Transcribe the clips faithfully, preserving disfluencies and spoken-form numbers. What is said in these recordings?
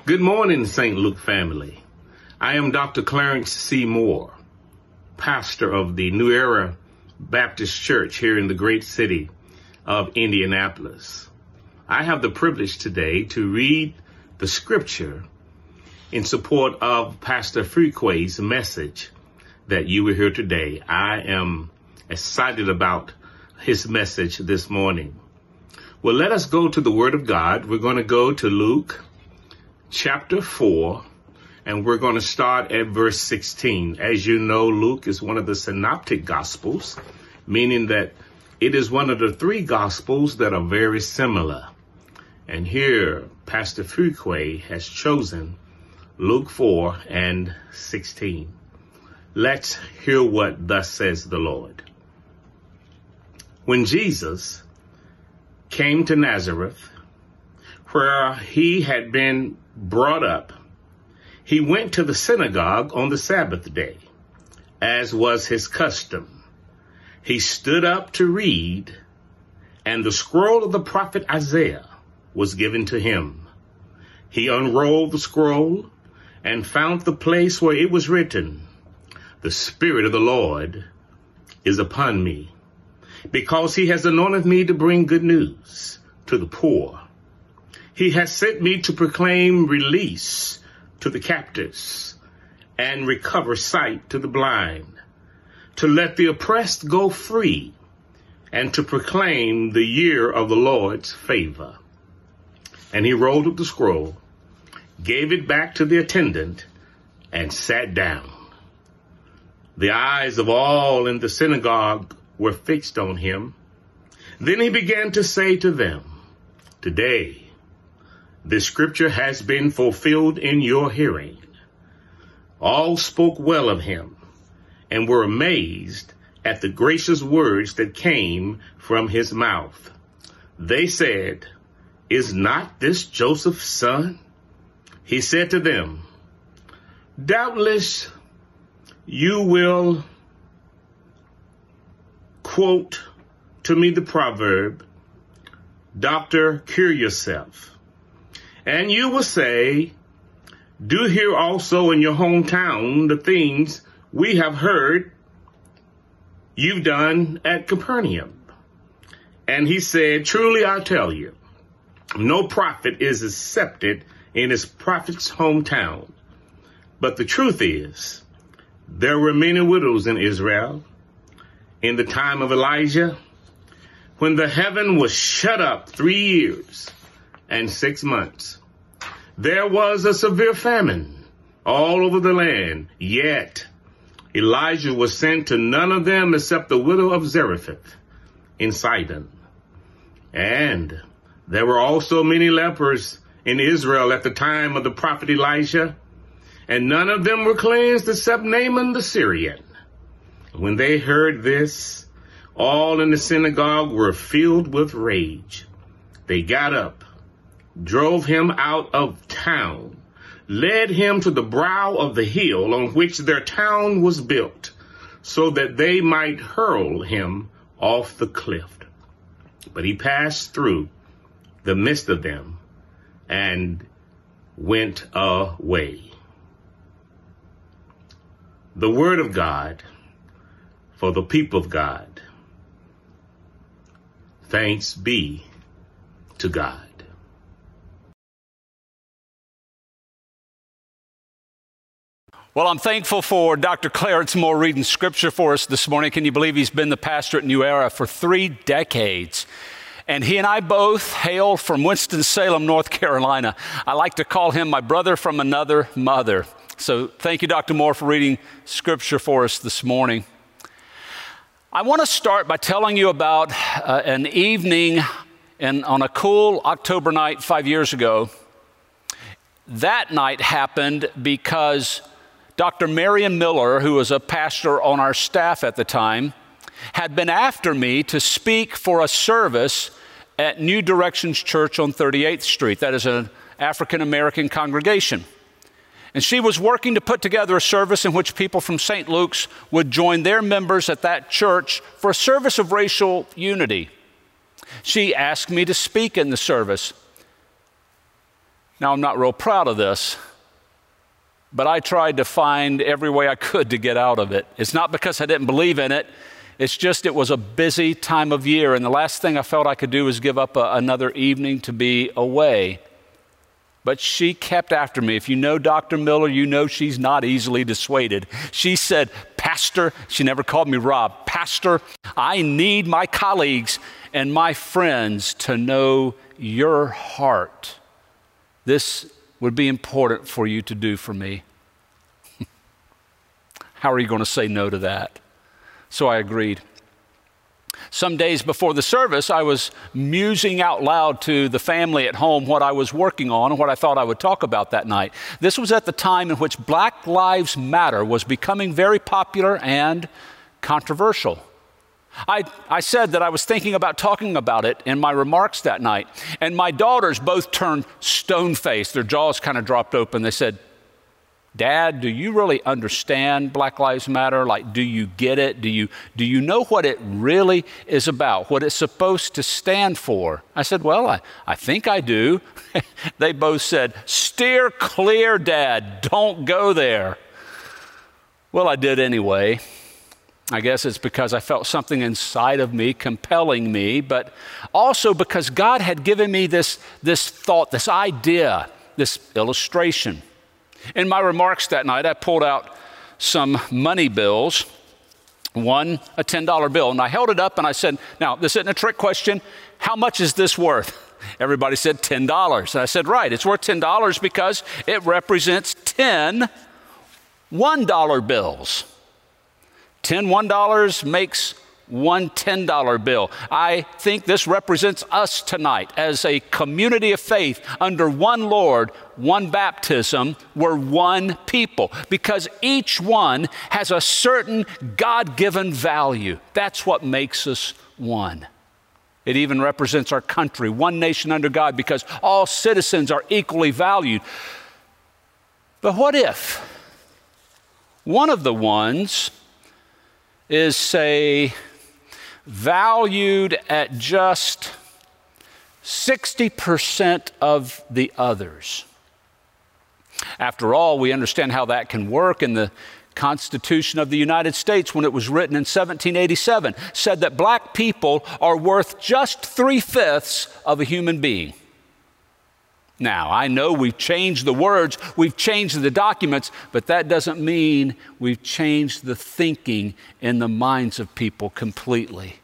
Good morning, Saint Luke family. I am Doctor Clarence C. Moore, pastor of the New Era Baptist Church here in the great city of Indianapolis. I have the privilege today to read the scripture in support of Pastor Frequay's message that you will hear today. I am excited about his message this morning. Well, let us go to the Word of God. We're going to go to Luke chapter four, and we're going to start at verse sixteen. As you know, Luke is one of the synoptic gospels, meaning that it is one of the three gospels that are very similar. And here, Pastor Frequay has chosen Luke four and sixteen. Let's hear what thus says the Lord. When Jesus came to Nazareth, where he had been brought up, he went to the synagogue on the Sabbath day, as was his custom. He stood up to read, and the scroll of the prophet Isaiah was given to him. He unrolled the scroll and found the place where it was written, "The Spirit of the Lord is upon me, because he has anointed me to bring good news to the poor. He has sent me to proclaim release to the captives and recover sight to the blind, to let the oppressed go free, and to proclaim the year of the Lord's favor." And he rolled up the scroll, gave it back to the attendant, and sat down. The eyes of all in the synagogue were fixed on him. Then he began to say to them, "Today, this scripture has been fulfilled in your hearing." All spoke well of him and were amazed at the gracious words that came from his mouth. They said, "Is not this Joseph's son?" He said to them, "Doubtless you will quote to me the proverb, 'Doctor, cure yourself.' And you will say, 'Do here also in your hometown the things we have heard you've done at Capernaum.' And he said, 'Truly I tell you, no prophet is accepted in his prophet's hometown. But the truth is, there were many widows in Israel in the time of Elijah, when the heaven was shut up three years and six months. There was a severe famine all over the land, yet Elijah was sent to none of them except the widow of Zarephath in Sidon. And there were also many lepers in Israel at the time of the prophet Elijah, and none of them were cleansed except Naaman the Syrian." When they heard this, all in the synagogue were filled with rage. They got up, drove him out of town, led him to the brow of the hill on which their town was built, so that they might hurl him off the cliff. But he passed through the midst of them and went away. The word of God for the people of God. Thanks be to God. Well, I'm thankful for Doctor Clarence Moore reading scripture for us this morning. Can you believe he's been the pastor at New Era for three decades? And he and I both hail from Winston-Salem, North Carolina. I like to call him my brother from another mother. So thank you, Doctor Moore, for reading scripture for us this morning. I want to start by telling you about uh, an evening in, on a cool October night five years ago. That night happened because Doctor Marion Miller, who was a pastor on our staff at the time, had been after me to speak for a service at New Directions Church on thirty-eighth Street. That is an African-American congregation. And she was working to put together a service in which people from Saint Luke's would join their members at that church for a service of racial unity. She asked me to speak in the service. Now, I'm not real proud of this, but I tried to find every way I could to get out of it. It's not because I didn't believe in it. It's just it was a busy time of year, and the last thing I felt I could do was give up a, another evening to be away. But she kept after me. If you know Doctor Miller, you know she's not easily dissuaded. She said, Pastor, she never called me Rob, Pastor, I need my colleagues and my friends to know your heart. This would be important for you to do for me. How are you going to say no to that? So I agreed. Some days before the service, I was musing out loud to the family at home what I was working on and what I thought I would talk about that night. This was at the time in which Black Lives Matter was becoming very popular and controversial. I, I said that I was thinking about talking about it in my remarks that night, and my daughters both turned stone-faced. Their jaws kind of dropped open. They said, Dad, do you really understand Black Lives Matter? Like, do you get it? Do you, do you know what it really is about, what it's supposed to stand for? I said, well, I, I think I do. They both said, steer clear, Dad. Don't go there. Well, I did anyway. I guess it's because I felt something inside of me compelling me, but also because God had given me this, this thought, this idea, this illustration. In my remarks that night, I pulled out some money bills, one a ten dollar bill, and I held it up and I said, now, this isn't a trick question. How much is this worth? Everybody said ten dollars. And I said, right, it's worth ten dollars because it represents ten one dollar bills. ten one dollars makes one ten dollar bill. I think this represents us tonight as a community of faith under one Lord, one baptism. We're one people because each one has a certain God-given value. That's what makes us one. It even represents our country, one nation under God, because all citizens are equally valued. But what if one of the ones is, say, valued at just sixty percent of the others? After all, we understand how that can work. In the Constitution of the United States, when it was written in seventeen eighty-seven, said that black people are worth just three-fifths of a human being. Now, I know we've changed the words, we've changed the documents, but that doesn't mean we've changed the thinking in the minds of people completely.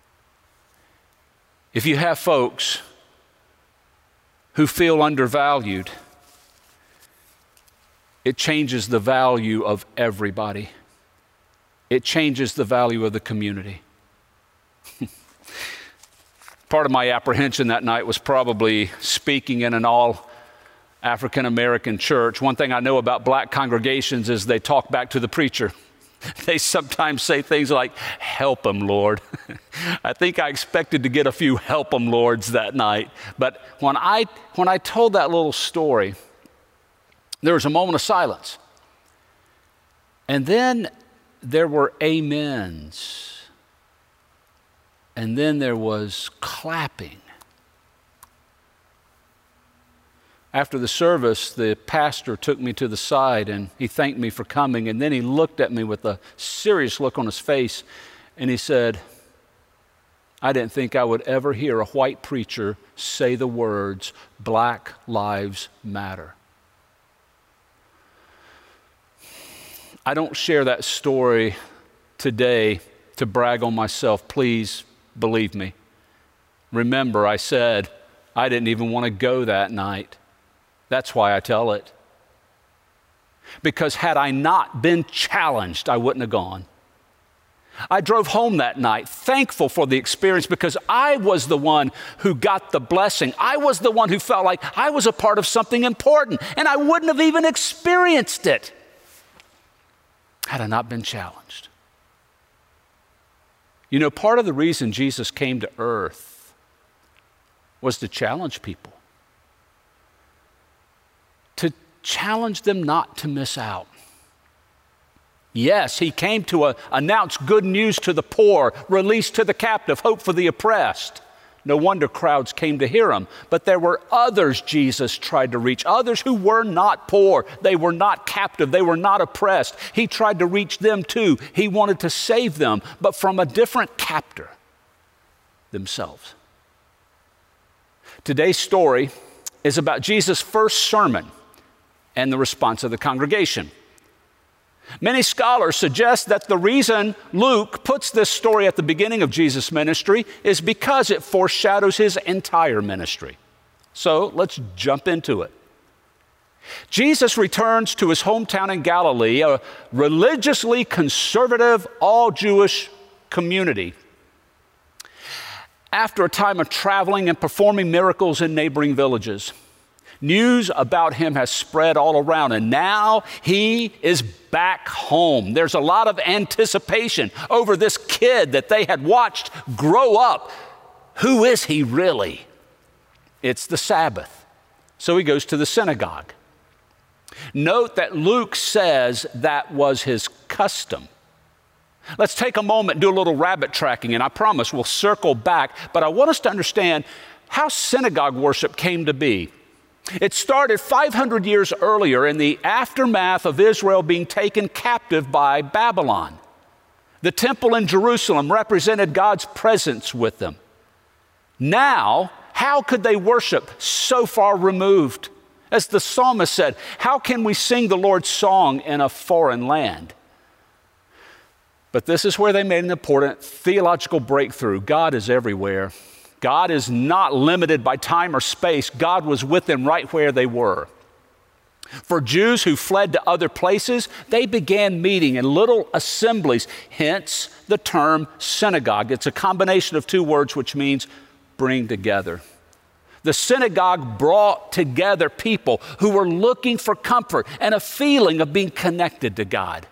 If you have folks who feel undervalued, it changes the value of everybody. It changes the value of the community. Part of my apprehension that night was probably speaking in an all African American church. One thing I know about black congregations is they talk back to the preacher. They sometimes say things like, help 'em, Lord. I think I expected to get a few help 'em, Lords that night. But when I, when I told that little story, there was a moment of silence. And then there were amens. And then there was clapping. After the service, the pastor took me to the side and he thanked me for coming. And then he looked at me with a serious look on his face and he said, I didn't think I would ever hear a white preacher say the words, Black Lives Matter. I don't share that story today to brag on myself. Please believe me. Remember, I said I didn't even want to go that night. That's why I tell it. Because had I not been challenged, I wouldn't have gone. I drove home that night, thankful for the experience because I was the one who got the blessing. I was the one who felt like I was a part of something important, and I wouldn't have even experienced it had I not been challenged. You know, part of the reason Jesus came to earth was to challenge people, to challenge them not to miss out. Yes, he came to uh, announce good news to the poor, release to the captive, hope for the oppressed, No wonder crowds came to hear him. But there were others Jesus tried to reach, others who were not poor. They were not captive. They were not oppressed. He tried to reach them too. He wanted to save them, but from a different captor, themselves. Today's story is about Jesus' first sermon and the response of the congregation. Many scholars suggest that the reason Luke puts this story at the beginning of Jesus' ministry is because it foreshadows his entire ministry. So let's jump into it. Jesus returns to his hometown in Galilee, a religiously conservative, all-Jewish community, after a time of traveling and performing miracles in neighboring villages. News about him has spread all around, and now he is back home. There's a lot of anticipation over this kid that they had watched grow up. Who is he really? It's the Sabbath. So he goes to the synagogue. Note that Luke says that was his custom. Let's take a moment and do a little rabbit tracking, and I promise we'll circle back, but I want us to understand how synagogue worship came to be. It started five hundred years earlier in the aftermath of Israel being taken captive by Babylon. The temple in Jerusalem represented God's presence with them. Now, how could they worship so far removed? As the psalmist said, how can we sing the Lord's song in a foreign land? But this is where they made an important theological breakthrough. God is everywhere. God is not limited by time or space. God was with them right where they were. For Jews who fled to other places, they began meeting in little assemblies, hence the term synagogue. It's a combination of two words which means bring together. The synagogue brought together people who were looking for comfort and a feeling of being connected to God.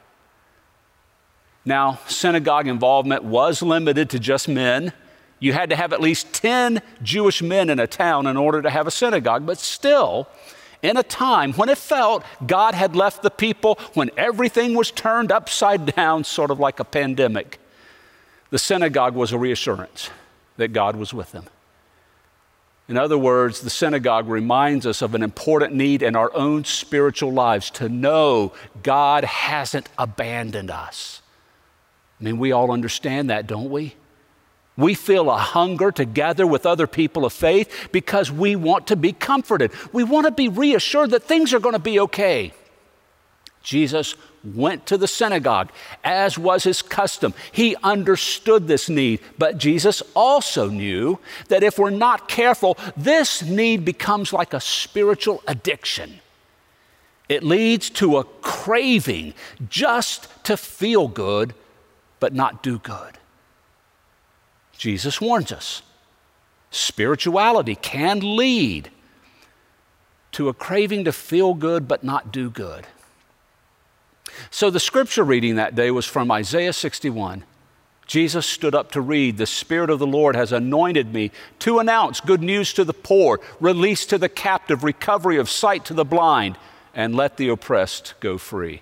Now, synagogue involvement was limited to just men. You had to have at least ten Jewish men in a town in order to have a synagogue, but still, in a time when it felt God had left the people, when everything was turned upside down, sort of like a pandemic, the synagogue was a reassurance that God was with them. In other words, the synagogue reminds us of an important need in our own spiritual lives to know God hasn't abandoned us. I mean, we all understand that, don't we? We feel a hunger to gather with other people of faith because we want to be comforted. We want to be reassured that things are going to be okay. Jesus went to the synagogue, as was his custom. He understood this need, but Jesus also knew that if we're not careful, this need becomes like a spiritual addiction. It leads to a craving just to feel good, but not do good. Jesus warns us, spirituality can lead to a craving to feel good but not do good. So the scripture reading that day was from Isaiah sixty-one. Jesus stood up to read, "The Spirit of the Lord has anointed me to announce good news to the poor, release to the captive, recovery of sight to the blind, and let the oppressed go free."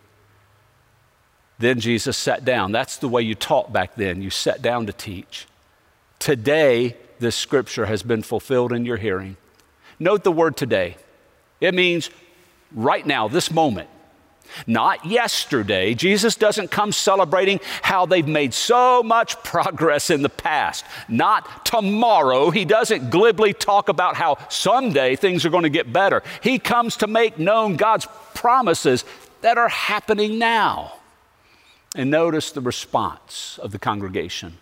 Then Jesus sat down. That's the way you taught back then. You sat down to teach. Today, this scripture has been fulfilled in your hearing. Note the word today. It means right now, this moment, not yesterday. Jesus doesn't come celebrating how they've made so much progress in the past. Not tomorrow. He doesn't glibly talk about how someday things are going to get better. He comes to make known God's promises that are happening now. And notice the response of the congregation.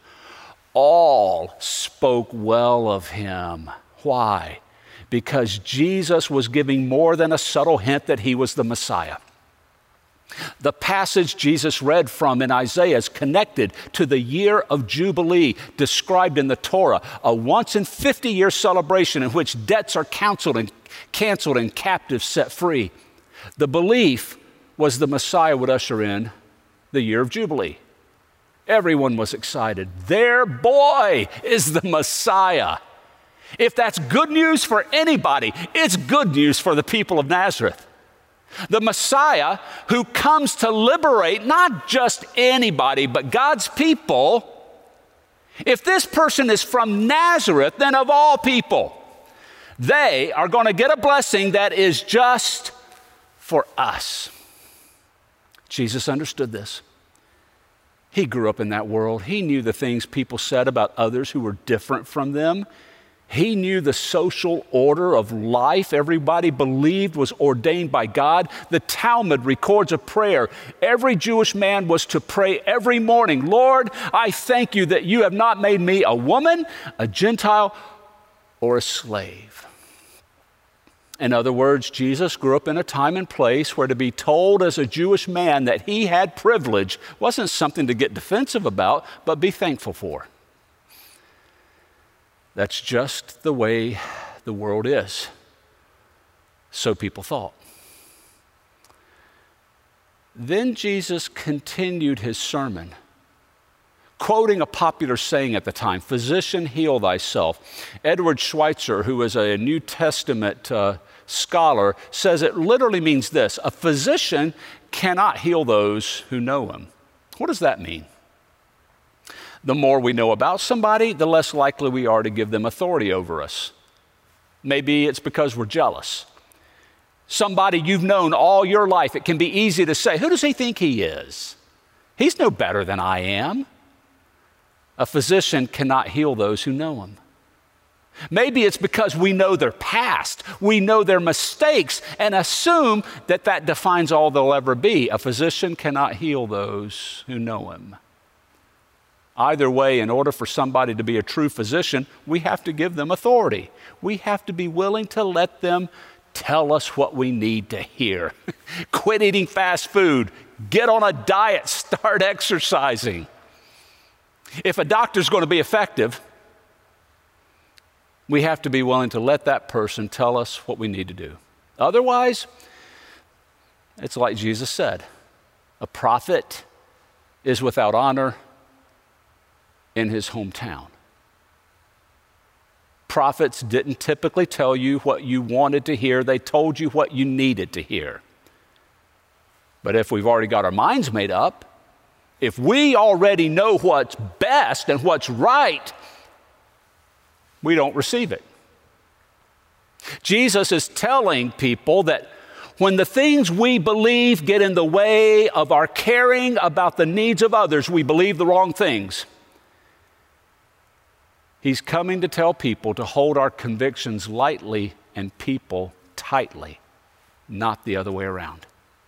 All spoke well of him. Why? Because Jesus was giving more than a subtle hint that he was the Messiah. The passage Jesus read from in Isaiah is connected to the year of Jubilee described in the Torah, a once in fifty year celebration in which debts are canceled and canceled and captives set free. The belief was the Messiah would usher in the year of Jubilee. Everyone was excited. Their boy is the Messiah. If that's good news for anybody, it's good news for the people of Nazareth. The Messiah who comes to liberate not just anybody, but God's people. If this person is from Nazareth, then of all people, they are going to get a blessing that is just for us. Jesus understood this. He grew up in that world. He knew the things people said about others who were different from them. He knew the social order of life everybody believed was ordained by God. The Talmud records a prayer. Every Jewish man was to pray every morning, Lord, I thank you that you have not made me a woman, a Gentile, or a slave. In other words, Jesus grew up in a time and place where to be told as a Jewish man that he had privilege wasn't something to get defensive about, but be thankful for. That's just the way the world is. So people thought. Then Jesus continued his sermon, quoting a popular saying at the time, physician, heal thyself. Edward Schweitzer, who is a New Testament uh, scholar, says it literally means this: a physician cannot heal those who know him. What does that mean? The more we know about somebody, the less likely we are to give them authority over us. Maybe it's because we're jealous. Somebody you've known all your life, it can be easy to say, who does he think he is? He's no better than I am. A physician cannot heal those who know him. Maybe it's because we know their past, we know their mistakes, and assume that that defines all they'll ever be. A physician cannot heal those who know him. Either way, in order for somebody to be a true physician, we have to give them authority. We have to be willing to let them tell us what we need to hear. Quit eating fast food. Get on a diet. Start exercising. If a doctor's going to be effective, we have to be willing to let that person tell us what we need to do. Otherwise, it's like Jesus said, a prophet is without honor in his hometown. Prophets didn't typically tell you what you wanted to hear. They told you what you needed to hear. But if we've already got our minds made up, if we already know what's best and what's right, we don't receive it. Jesus is telling people that when the things we believe get in the way of our caring about the needs of others, we believe the wrong things. He's coming to tell people to hold our convictions lightly and people tightly, not the other way around.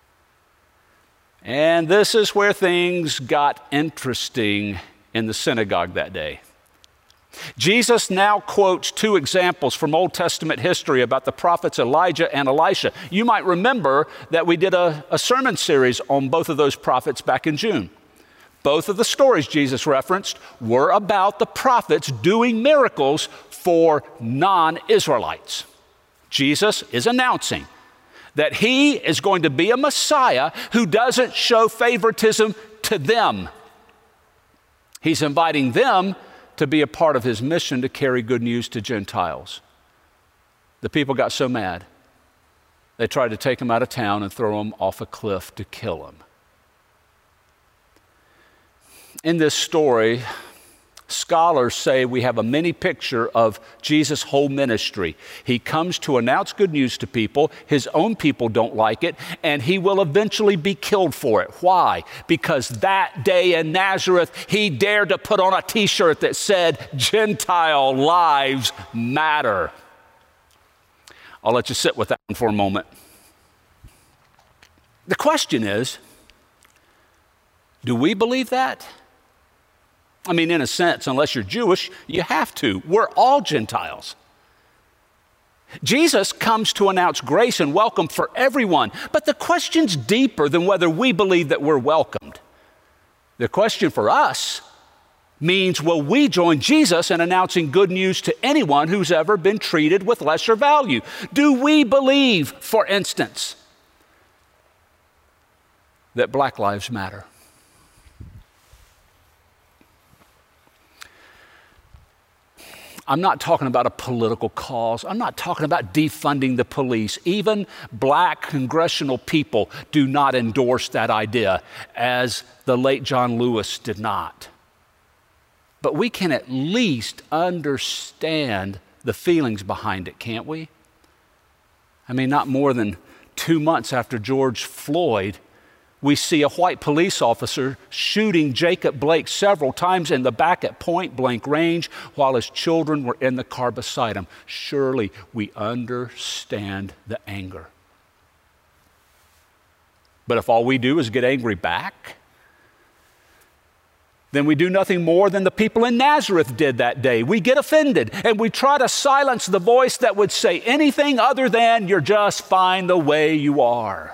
And this is where things got interesting in the synagogue that day. Jesus now quotes two examples from Old Testament history about the prophets Elijah and Elisha. You might remember that we did a, a sermon series on both of those prophets back in June. Both of the stories Jesus referenced were about the prophets doing miracles for non-Israelites. Jesus is announcing that he is going to be a Messiah who doesn't show favoritism to them. He's inviting them to be a part of his mission to carry good news to Gentiles. The people got so mad, they tried to take him out of town and throw him off a cliff to kill him. In this story, scholars say we have a mini picture of Jesus' whole ministry. He comes to announce good news to people. His own people don't like it, and he will eventually be killed for it. Why? Because that day in Nazareth, he dared to put on a t-shirt that said, Gentile lives matter. I'll let you sit with that one for a moment. The question is, do we believe that? I mean, in a sense, unless you're Jewish, you have to. We're all Gentiles. Jesus comes to announce grace and welcome for everyone, but the question's deeper than whether we believe that we're welcomed. The question for us means, will we join Jesus in announcing good news to anyone who's ever been treated with lesser value? Do we believe, for instance, that Black lives matter? I'm not talking about a political cause. I'm not talking about defunding the police. Even black congressional people do not endorse that idea, as the late John Lewis did not. but we can at least understand the feelings behind it, can't we? I mean, not more than two months after George Floyd, we see a white police officer shooting Jacob Blake several times in the back at point blank range while his children were in the car beside him. Surely we understand the anger. But if all we do is get angry back, then we do nothing more than the people in Nazareth did that day. We get offended and we try to silence the voice that would say anything other than, "You're just fine the way you are."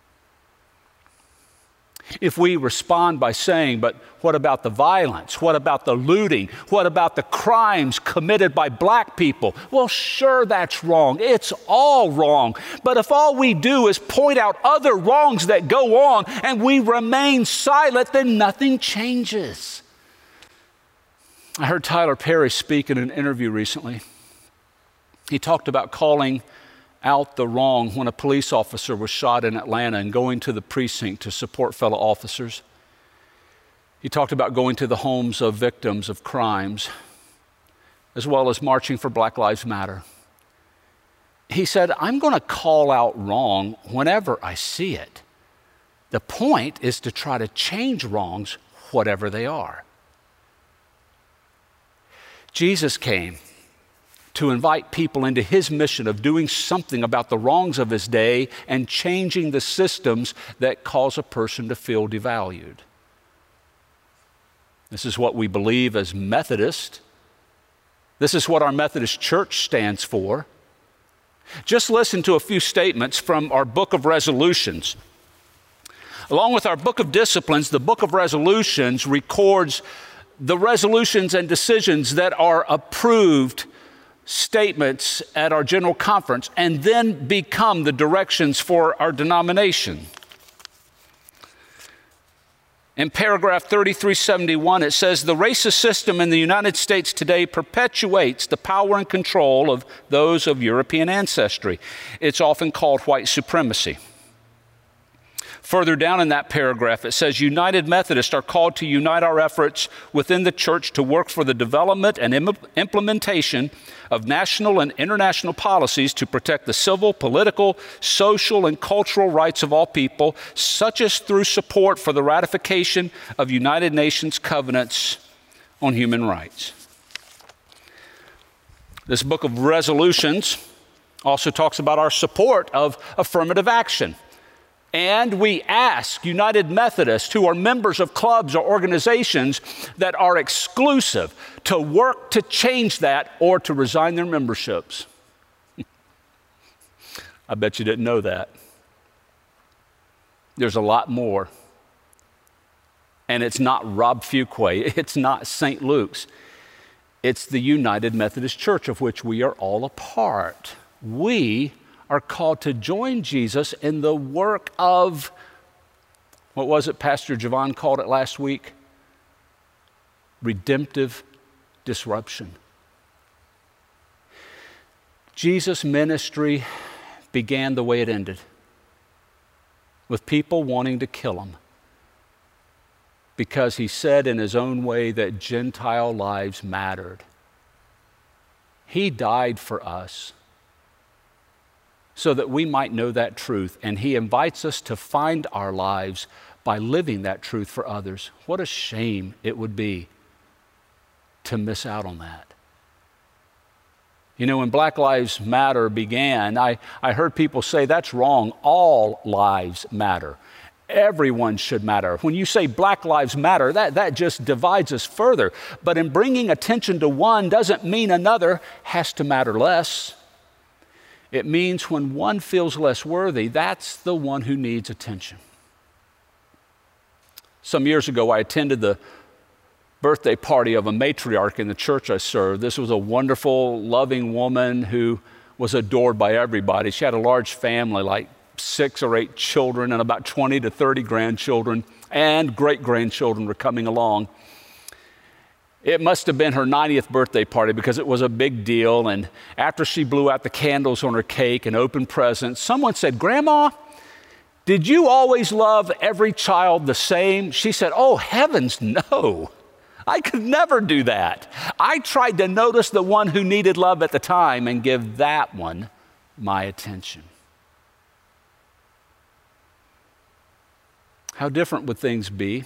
If we respond by saying, "But what about the violence? What about the looting? What about the crimes committed by black people?" Well, sure, that's wrong. It's all wrong. But if all we do is point out other wrongs that go on and we remain silent, then nothing changes. I heard Tyler Perry speak in an interview recently. He talked about calling out the wrong when a police officer was shot in Atlanta and going to the precinct to support fellow officers. He talked about going to the homes of victims of crimes, as well as marching for Black Lives Matter. He said, "I'm going to call out wrong whenever I see it. The point is to try to change wrongs, whatever they are." Jesus came to invite people into his mission of doing something about the wrongs of his day and changing the systems that cause a person to feel devalued. This is what we believe as Methodists. This is what our Methodist Church stands for. Just listen to a few statements from our Book of Resolutions. Along with our Book of Disciplines, the Book of Resolutions records the resolutions and decisions that are approved statements at our general conference and then become the directions for our denomination. In paragraph thirty-three seventy-one, it says, "The racist system in the United States today perpetuates the power and control of those of European ancestry. It's often called white supremacy." Further down in that paragraph, it says, "United Methodists are called to unite our efforts within the church to work for the development and im- implementation of national and international policies to protect the civil, political, social, and cultural rights of all people, such as through support for the ratification of United Nations covenants on human rights." This book of resolutions also talks about our support of affirmative action. And we ask United Methodists, who are members of clubs or organizations that are exclusive, to work to change that or to resign their memberships. I bet you didn't know that. There's a lot more. And it's not Rob Fuquay. It's not Saint Luke's. It's the United Methodist Church, of which we are all a part. We are called to join Jesus in the work of, what was it Pastor Javon called it last week? Redemptive disruption. Jesus' ministry began the way it ended, with people wanting to kill him, because he said in his own way that Gentile lives mattered. He died for us so that we might know that truth. And he invites us to find our lives by living that truth for others. What a shame it would be to miss out on that. You know, when Black Lives Matter began, I, I heard people say, that's wrong. All lives matter. Everyone should matter. When you say Black Lives Matter, that, that just divides us further. But in bringing attention to one doesn't mean another has to matter less. It means when one feels less worthy, that's the one who needs attention. Some years ago, I attended the birthday party of a matriarch in the church I served. This was a wonderful, loving woman who was adored by everybody. She had a large family, like six or eight children, and about twenty to thirty grandchildren, and great-grandchildren were coming along. It must have been her ninetieth birthday party because it was a big deal. And after she blew out the candles on her cake and opened presents, someone said, "Grandma, did you always love every child the same?" She said, "Oh, heavens, no. I could never do that. I tried to notice the one who needed love at the time and give that one my attention. How different would things be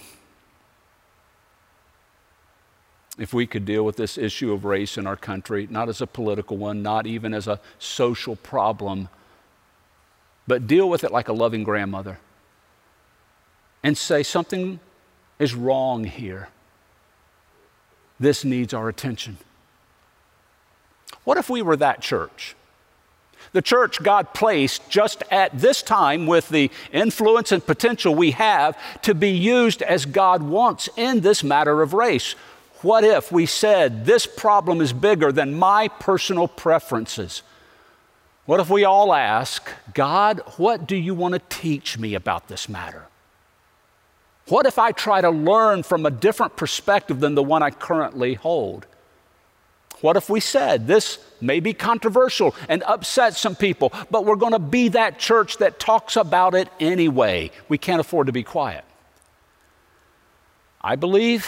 if we could deal with this issue of race in our country, not as a political one, not even as a social problem, but deal with it like a loving grandmother and say something is wrong here. This needs our attention. What if we were that church? The church God placed just at this time with the influence and potential we have to be used as God wants in this matter of race. What if we said, this problem is bigger than my personal preferences? What if we all ask, God, what do you want to teach me about this matter? What if I try to learn from a different perspective than the one I currently hold? What if we said, this may be controversial and upset some people, but we're going to be that church that talks about it anyway. We can't afford to be quiet. I believe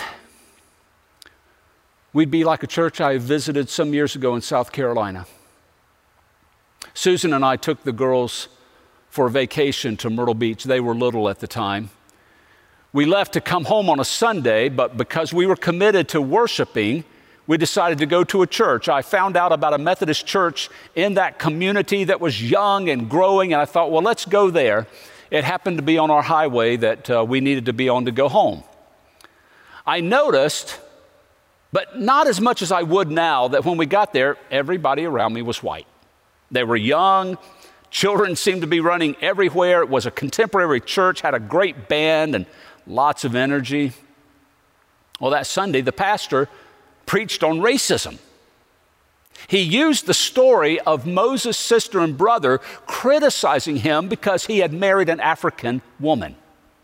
we'd be like a church I visited some years ago in South Carolina. Susan and I took the girls for a vacation to Myrtle Beach. They were little at the time. We left to come home on a Sunday, but because we were committed to worshiping, we decided to go to a church. I found out about a Methodist church in that community that was young and growing, and I thought, well, let's go there. It happened to be on our highway that uh, we needed to be on to go home. I noticed, but not as much as I would now, that when we got there, everybody around me was white. They were young. Children seemed to be running everywhere. It was a contemporary church, had a great band and lots of energy. Well, that Sunday, the pastor preached on racism. He used the story of Moses' sister and brother criticizing him because he had married an African woman.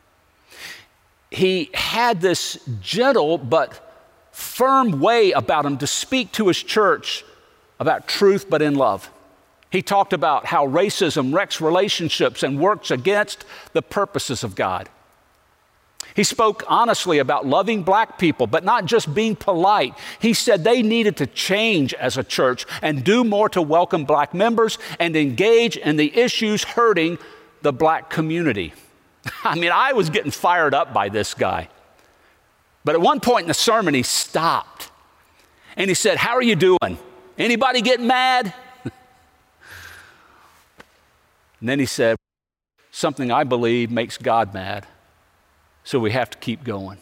He had this gentle but firm way about him to speak to his church about truth but in love. He talked about how racism wrecks relationships and works against the purposes of God. He spoke honestly about loving black people, but not just being polite. He said they needed to change as a church and do more to welcome black members and engage in the issues hurting the black community. I mean, I was getting fired up by this guy. But at one point in the sermon, he stopped and he said, "How are you doing? Anybody getting mad?" And then he said, "Something I believe makes God mad, so we have to keep going."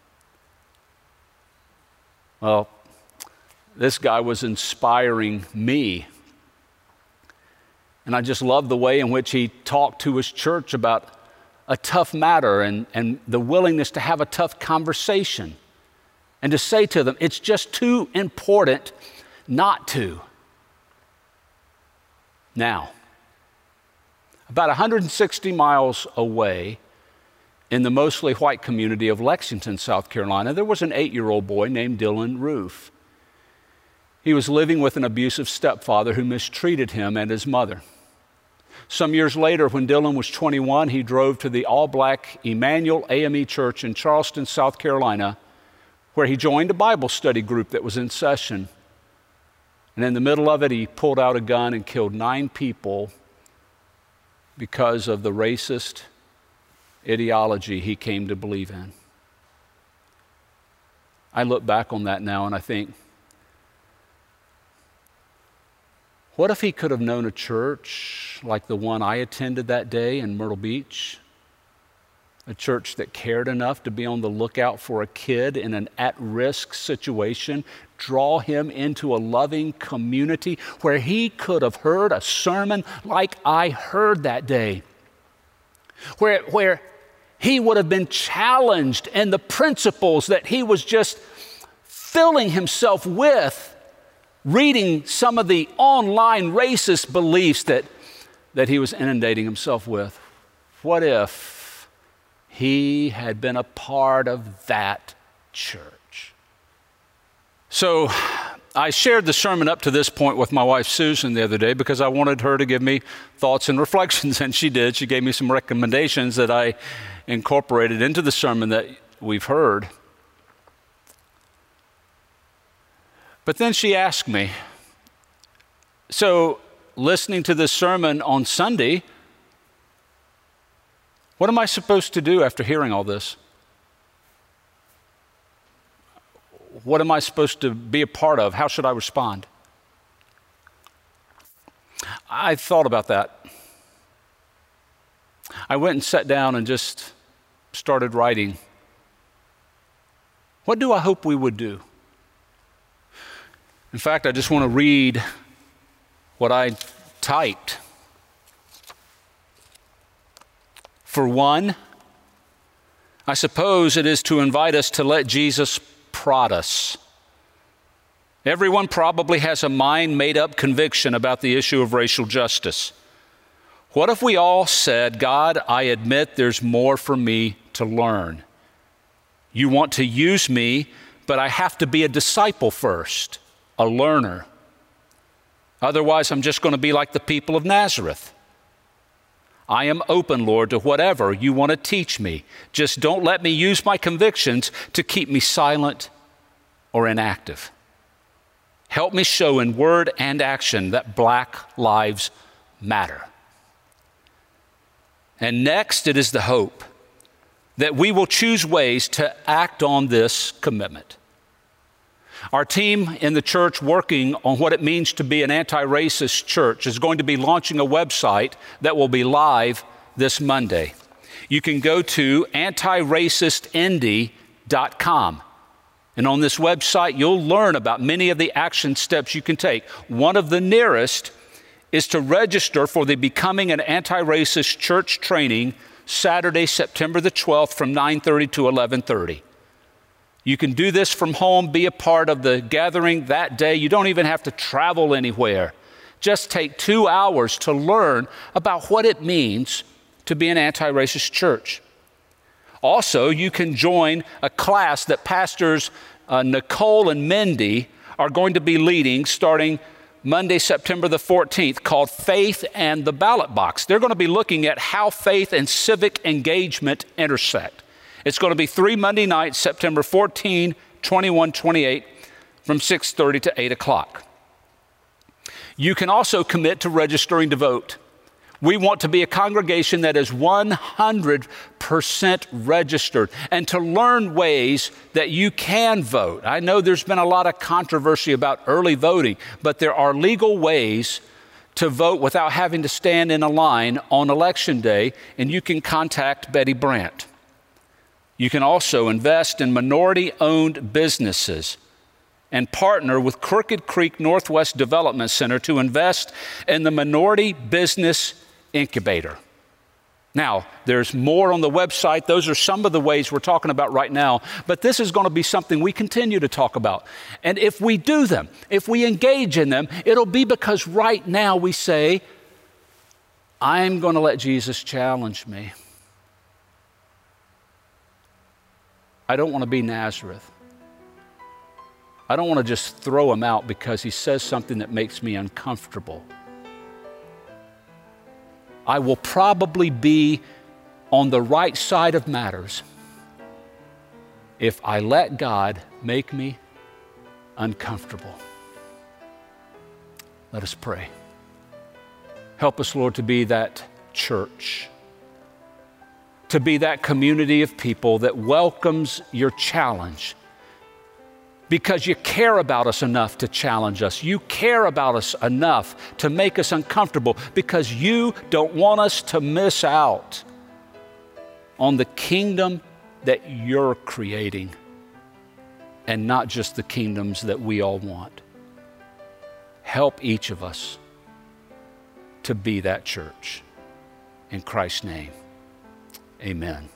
Well, this guy was inspiring me. And I just loved the way in which he talked to his church about a tough matter and, and the willingness to have a tough conversation and to say to them, it's just too important not to. Now, about one hundred sixty miles away in the mostly white community of Lexington, South Carolina, there was an eight-year-old boy named Dylan Roof. He was living with an abusive stepfather who mistreated him and his mother. Some years later, when Dylan was twenty-one, he drove to the all-black Emmanuel A M E Church in Charleston, South Carolina, where he joined a Bible study group that was in session. And in the middle of it, he pulled out a gun and killed nine people because of the racist ideology he came to believe in. I look back on that now and I think, what if he could have known a church like the one I attended that day in Myrtle Beach? A church that cared enough to be on the lookout for a kid in an at-risk situation, draw him into a loving community where he could have heard a sermon like I heard that day, where, where he would have been challenged in the principles that he was just filling himself with, reading some of the online racist beliefs that, that he was inundating himself with. What if he had been a part of that church? So I shared the sermon up to this point with my wife Susan the other day because I wanted her to give me thoughts and reflections, and she did. She gave me some recommendations that I incorporated into the sermon that we've heard. But then she asked me, so listening to this sermon on Sunday, what am I supposed to do after hearing all this? What am I supposed to be a part of? How should I respond? I thought about that. I went and sat down and just started writing. What do I hope we would do? In fact, I just want to read what I typed. For one, I suppose it is to invite us to let Jesus prod us. Everyone probably has a mind-made up conviction about the issue of racial justice. What if we all said, God, I admit there's more for me to learn. You want to use me, but I have to be a disciple first, a learner. Otherwise, I'm just going to be like the people of Nazareth. I am open, Lord, to whatever you want to teach me. Just don't let me use my convictions to keep me silent or inactive. Help me show in word and action that black lives matter. And next, it is the hope that we will choose ways to act on this commitment. Our team in the church working on what it means to be an anti-racist church is going to be launching a website that will be live this Monday. You can go to anti racist indy dot com. And on this website, you'll learn about many of the action steps you can take. One of the nearest is to register for the Becoming an Anti-Racist Church training Saturday, September the twelfth from nine thirty to eleven thirty. You can do this from home, be a part of the gathering that day. You don't even have to travel anywhere. Just take two hours to learn about what it means to be an anti-racist church. Also, you can join a class that pastors uh, Nicole and Mindy are going to be leading starting Monday, September the fourteenth, called Faith and the Ballot Box. They're going to be looking at how faith and civic engagement intersect. It's going to be three Monday nights, September fourteenth, twenty-one, twenty-eight, from six thirty to eight o'clock. You can also commit to registering to vote. We want to be a congregation that is one hundred percent registered and to learn ways that you can vote. I know there's been a lot of controversy about early voting, but there are legal ways to vote without having to stand in a line on election day, and you can contact Betty Brandt. You can also invest in minority-owned businesses and partner with Crooked Creek Northwest Development Center to invest in the Minority Business Incubator. Now, there's more on the website. Those are some of the ways we're talking about right now, but this is going to be something we continue to talk about. And if we do them, if we engage in them, it'll be because right now we say, I'm going to let Jesus challenge me. I don't want to be Nazareth. I don't want to just throw him out because he says something that makes me uncomfortable. I will probably be on the right side of matters if I let God make me uncomfortable. Let us pray. Help us, Lord, to be that church, to be that community of people that welcomes your challenge because you care about us enough to challenge us. You care about us enough to make us uncomfortable because you don't want us to miss out on the kingdom that you're creating and not just the kingdoms that we all want. Help each of us to be that church. In Christ's name, amen.